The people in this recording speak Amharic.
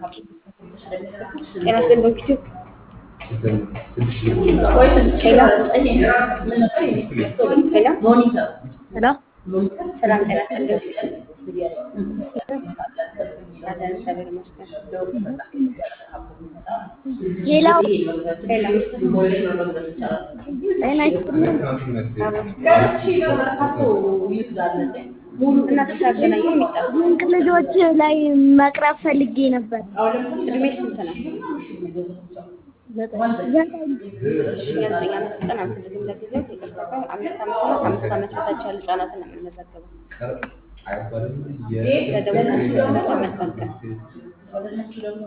ጤና ይስጥልኝ በዩቲዩብ ሄሎ ሄሎ ሄሎ ሰላም ጤና ይስጥልኝ አለን እግዚአብሔር ይመስገን። ሌላው ሄሎ ጤና ይስጥልኝ። እናትሽ አገናኘኝ የሚጣል ድንቅ ልጆች ላይ መቅረብ ፈልጌ ነበር። እድሜሽ ስንት ነው? ዘጠኝ እሺ የዘጠኝ ዓመት ህፃን አንፈልግም ለጊዜው ይቅርታ ጋር 5 ዓመት እና ከ5 ዓመት በታች ያሉ ህጻናትን ነው የምንመዘግበው። ለደወላችሁ መልካም ቀን